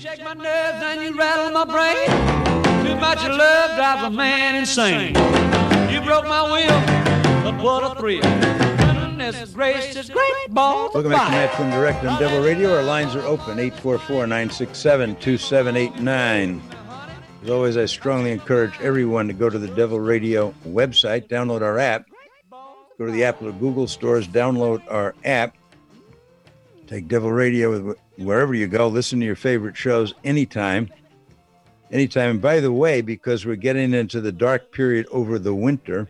shake my nerves and you rattle my brain. Too much love drives a man insane. You broke my will, but what a thrill. Goodness gracious, great balls. Welcome back to Matt Quinn Direct on Devil Radio. Our lines are open, 844-967-2789. As always, I strongly encourage everyone to go to the Devil Radio website, download our app, go to the Apple or Google stores, download our app, take Devil Radio wherever you go, listen to your favorite shows anytime. And by the way, because we're getting into the dark period over the winter,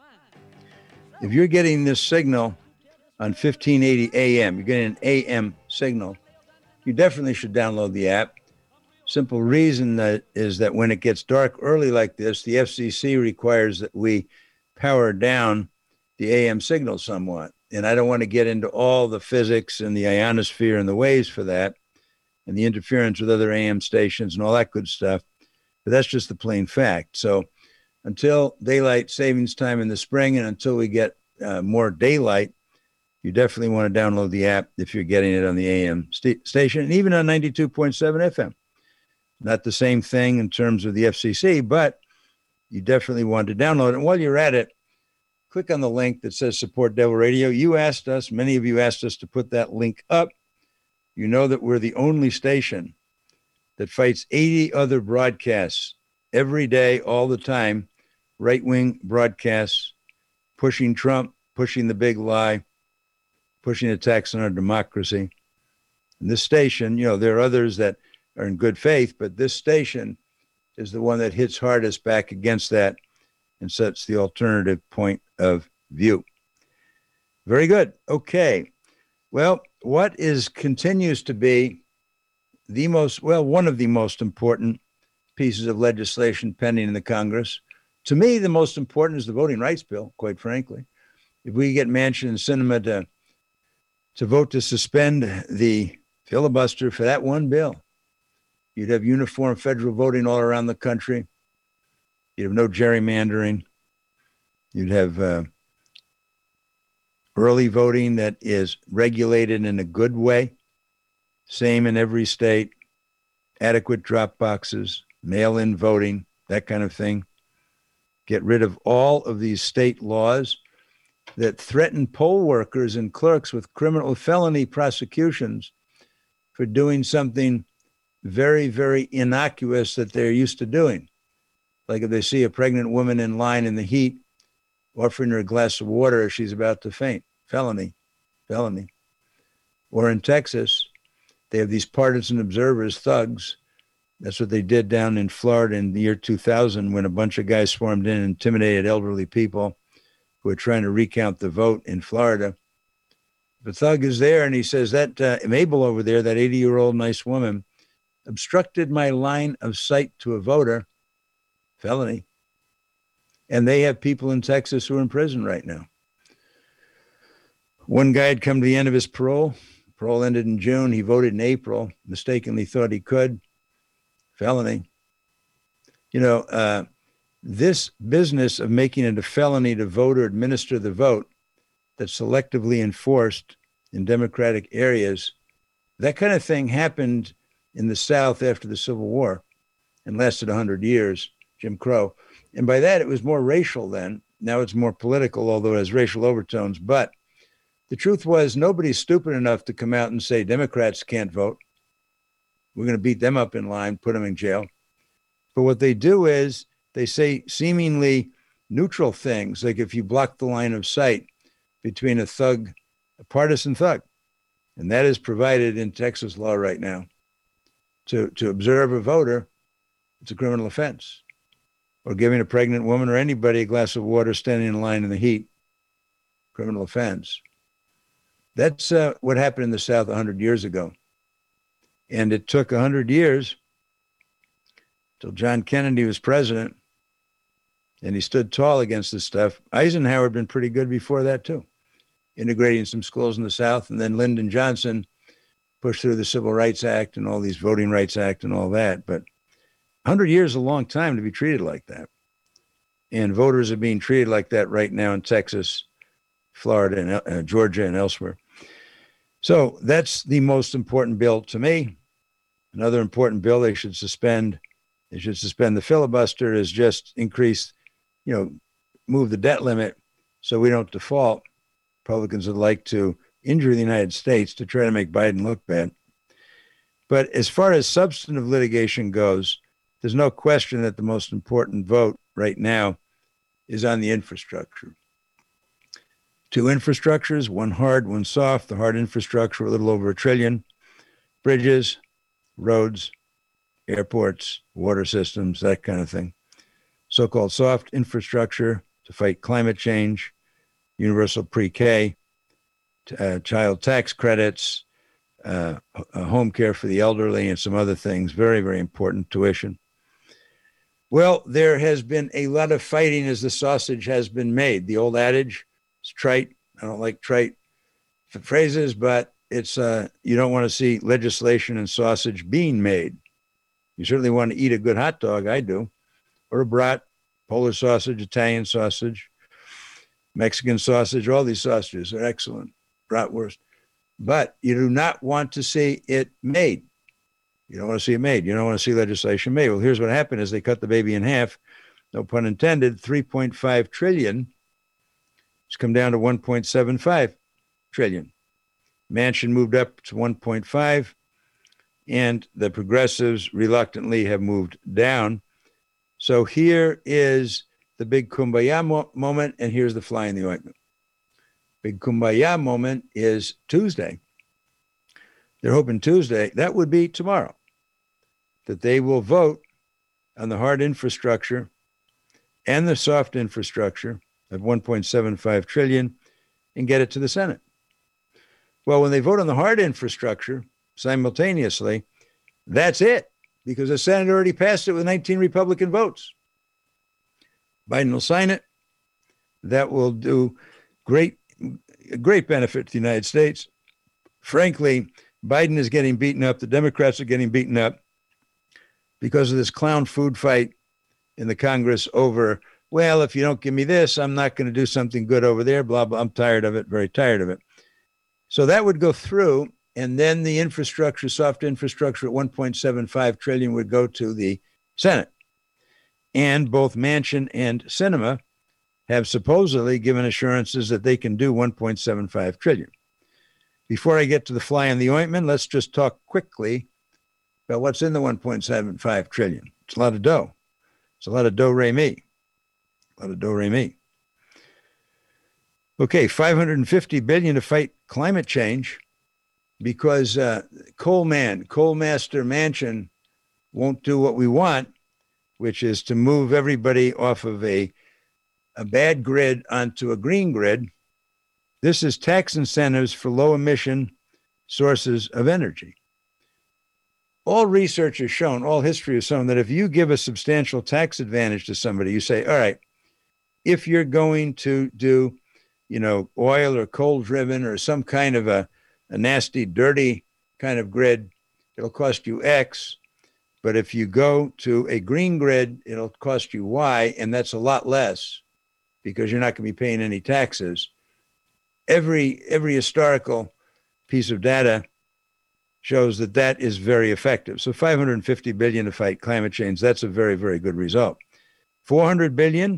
if you're getting this signal on 1580 AM, you're getting an AM signal, you definitely should download the app. Simple reason is that when it gets dark early like this, the FCC requires that we power down the AM signal somewhat. And I don't want to get into all the physics and the ionosphere and the waves for that and the interference with other AM stations and all that good stuff. But that's just the plain fact. So until daylight savings time in the spring and until we get more daylight, you definitely want to download the app if you're getting it on the AM station and even on 92.7 FM. Not the same thing in terms of the FCC, but you definitely want to download it. And while you're at it, click on the link that says Support Devil Radio. You asked us, many of you asked us to put that link up. You know that we're the only station that fights 80 other broadcasts every day, all the time, right-wing broadcasts, pushing Trump, pushing the big lie, pushing attacks on our democracy. And this station, you know, there are others that are in good faith, but this station is the one that hits hardest back against that and sets the alternative point of view. Very good. Okay. Well, what continues to be one of the most important pieces of legislation pending in the Congress. To me, the most important is the voting rights bill, quite frankly. If we get Manchin and Sinema to vote to suspend the filibuster for that one bill, you'd have uniform federal voting all around the country. You'd have no gerrymandering. You'd have early voting that is regulated in a good way. Same in every state. Adequate drop boxes, mail-in voting, that kind of thing. Get rid of all of these state laws that threaten poll workers and clerks with felony prosecutions for doing something very, very innocuous that they're used to doing. Like if they see a pregnant woman in line in the heat, offering her a glass of water as she's about to faint. Felony. Or in Texas, they have these partisan observers, thugs. That's what they did down in Florida in the year 2000 when a bunch of guys swarmed in and intimidated elderly people who were trying to recount the vote in Florida. The thug is there and he says that Mabel over there, that 80-year-old nice woman, obstructed my line of sight to a voter. Felony. And they have people in Texas who are in prison right now. One guy had come to the end of his parole. Parole ended in June. He voted in April. Mistakenly thought he could. Felony. You know, this business of making it a felony to vote or administer the vote that's selectively enforced in Democratic areas, that kind of thing happened in the South after the Civil War and lasted 100 years, Jim Crow. And by that, it was more racial then. Now it's more political, although it has racial overtones. But the truth was nobody's stupid enough to come out and say Democrats can't vote. We're going to beat them up in line, put them in jail. But what they do is they say seemingly neutral things, like if you block the line of sight between a partisan thug, and that is provided in Texas law right now, to observe a voter, it's a criminal offense. Or giving a pregnant woman or anybody a glass of water standing in line in the heat, criminal offense. That's what happened in the South 100 years ago. And it took 100 years till John Kennedy was president, and he stood tall against this stuff. Eisenhower had been pretty good before that, too, integrating some schools in the South. And then Lyndon Johnson pushed through the Civil Rights Act and all these Voting Rights Act and all that. But 100 years is a long time to be treated like that. And voters are being treated like that right now in Texas, Florida, and Georgia, and elsewhere. So that's the most important bill to me. Another important bill they should suspend. They should suspend the filibuster, is just increase, move the debt limit so we don't default. Republicans would like to injure the United States to try to make Biden look bad. But as far as substantive litigation goes, there's no question that the most important vote right now is on the infrastructure. Two infrastructures, one hard, one soft. The hard infrastructure, a little over $1 trillion. Bridges, roads, airports, water systems, that kind of thing. So-called soft infrastructure to fight climate change, universal pre-K, child tax credits, home care for the elderly, and some other things. Very, very important. Tuition. Well, there has been a lot of fighting as the sausage has been made. The old adage, it's trite. I don't like trite phrases, but it's you don't want to see legislation and sausage being made. You certainly want to eat a good hot dog. I do. Or a brat, Polish sausage, Italian sausage, Mexican sausage. All these sausages are excellent. Bratwurst. But you do not want to see it made. You don't want to see it made. You don't want to see legislation made. Well, here's what happened is they cut the baby in half. No pun intended. 3.5 trillion. It's come down to 1.75 trillion. Manchin moved up to 1.5, and the progressives reluctantly have moved down. So here is the big kumbaya moment, and here's the fly in the ointment. Big kumbaya moment is Tuesday. They're hoping Tuesday, that would be tomorrow, that they will vote on the hard infrastructure and the soft infrastructure of 1.75 trillion and get it to the Senate. Well, when they vote on the hard infrastructure simultaneously, that's it, because the Senate already passed it with 19 Republican votes. Biden will sign it. That will do great benefit to the United States. Frankly, Biden is getting beaten up. The Democrats are getting beaten up because of this clown food fight in the Congress over, well, if you don't give me this, I'm not going to do something good over there, blah, blah. I'm tired of it, very tired of it. So that would go through, and then the infrastructure, soft infrastructure at 1.75 trillion would go to the Senate. And both Manchin and Sinema have supposedly given assurances that they can do 1.75 trillion. Before I get to the fly in the ointment, let's just talk quickly about what's in the 1.75 trillion. It's a lot of dough. It's a lot of do-re-mi. A lot of do-re-mi. Okay, $550 billion to fight climate change because coal master Manchin won't do what we want, which is to move everybody off of a bad grid onto a green grid. This is tax incentives for low emission sources of energy. All research has shown, all history has shown that if you give a substantial tax advantage to somebody, you say, all right, if you're going to do, oil or coal driven or some kind of a nasty, dirty kind of grid, it'll cost you X. But if you go to a green grid, it'll cost you Y, and that's a lot less because you're not going to be paying any taxes. Every historical piece of data shows that that is very effective. So $550 billion to fight climate change, that's a very, very good result. $400 billion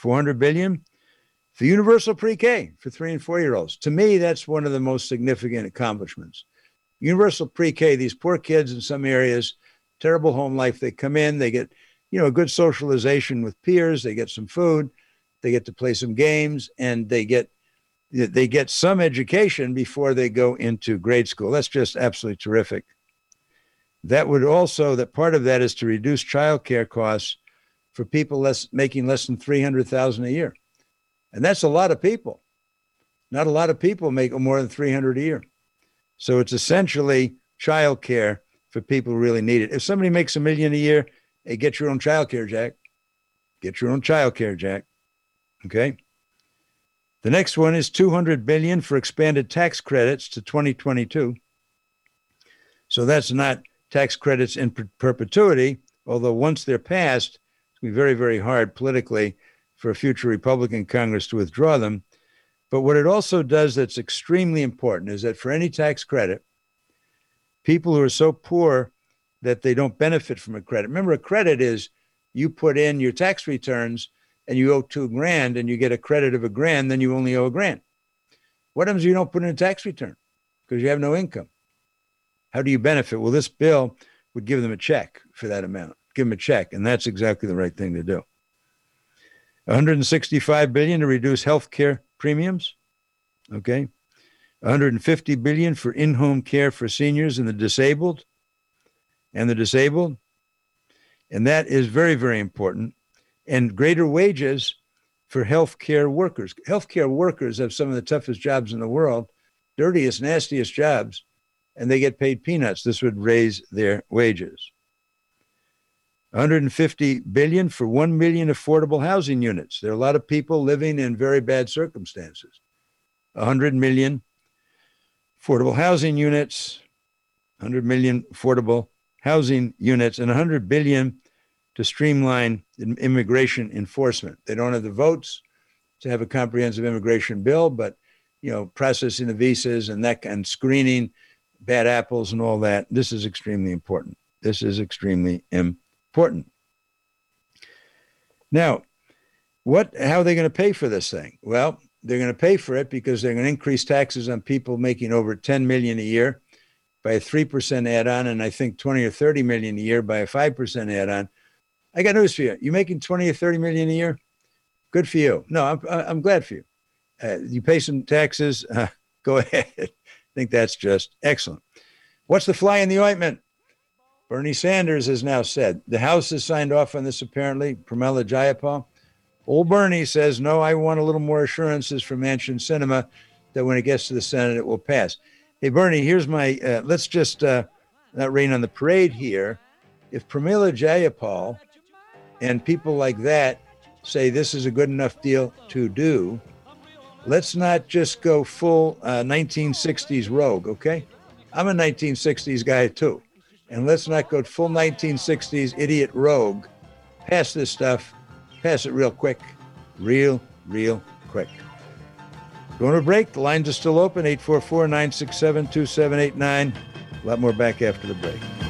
for universal pre-K for 3 and 4-year-olds. To me, that's one of the most significant accomplishments. Universal pre-K, these poor kids in some areas, terrible home life, they come in, they get, a good socialization with peers, they get some food, they get to play some games, and they get some education before they go into grade school. That's just absolutely terrific. That part of that is to reduce childcare costs for people making less than $300,000 a year. And that's a lot of people. Not a lot of people make more than $300,000 a year. So it's essentially childcare for people who really need it. If somebody makes $1 million a year, hey, get your own childcare, Jack. Get your own childcare, Jack. Okay. The next one is $200 billion for expanded tax credits to 2022. So that's not tax credits in perpetuity, although once they're passed, it's going to be very, very hard politically for a future Republican Congress to withdraw them. But what it also does that's extremely important is that for any tax credit, people who are so poor that they don't benefit from a credit. Remember, a credit is you put in your tax returns and you owe $2,000 and you get a credit of $1,000, then you only owe $1,000. What happens if you don't put in a tax return? Because you have no income. How do you benefit? Well, this bill would give them a check for that amount. Give them a check, and that's exactly the right thing to do. $165 billion to reduce health care premiums. Okay. $150 billion for in-home care for seniors and the disabled. And that is very, very important. And greater wages for healthcare workers. Healthcare workers have some of the toughest jobs in the world, dirtiest, nastiest jobs, and they get paid peanuts. This would raise their wages. $150 billion for 1 million affordable housing units. There are a lot of people living in very bad circumstances. 100 million affordable housing units, 100 million affordable housing units, and 100 billion to streamline immigration enforcement. They don't have the votes to have a comprehensive immigration bill, but processing the visas and screening bad apples and all that. This is extremely important. Now, how are they going to pay for this thing? Well, they're going to pay for it because they're going to increase taxes on people making over $10 million a year by a 3% add-on, and I think 20 or 30 million a year by a 5% add-on. I got news for you. You making 20 or 30 million a year? Good for you. No, I'm glad for you. You pay some taxes. Go ahead. I think that's just excellent. What's the fly in the ointment? Bernie Sanders has now said, the House has signed off on this apparently, Pramila Jayapal. Old Bernie says, no, I want a little more assurances from Manchin Sinema that when it gets to the Senate, it will pass. Hey, Bernie, here's my, let's just not rain on the parade here. If Pramila Jayapal and people like that say this is a good enough deal to do, let's not just go full 1960s rogue, okay? I'm a 1960s guy too. And let's not go full 1960s idiot rogue. Pass this stuff. Pass it real quick. Real quick. Going to break. The lines are still open. 844-967-2789. A lot more back after the break.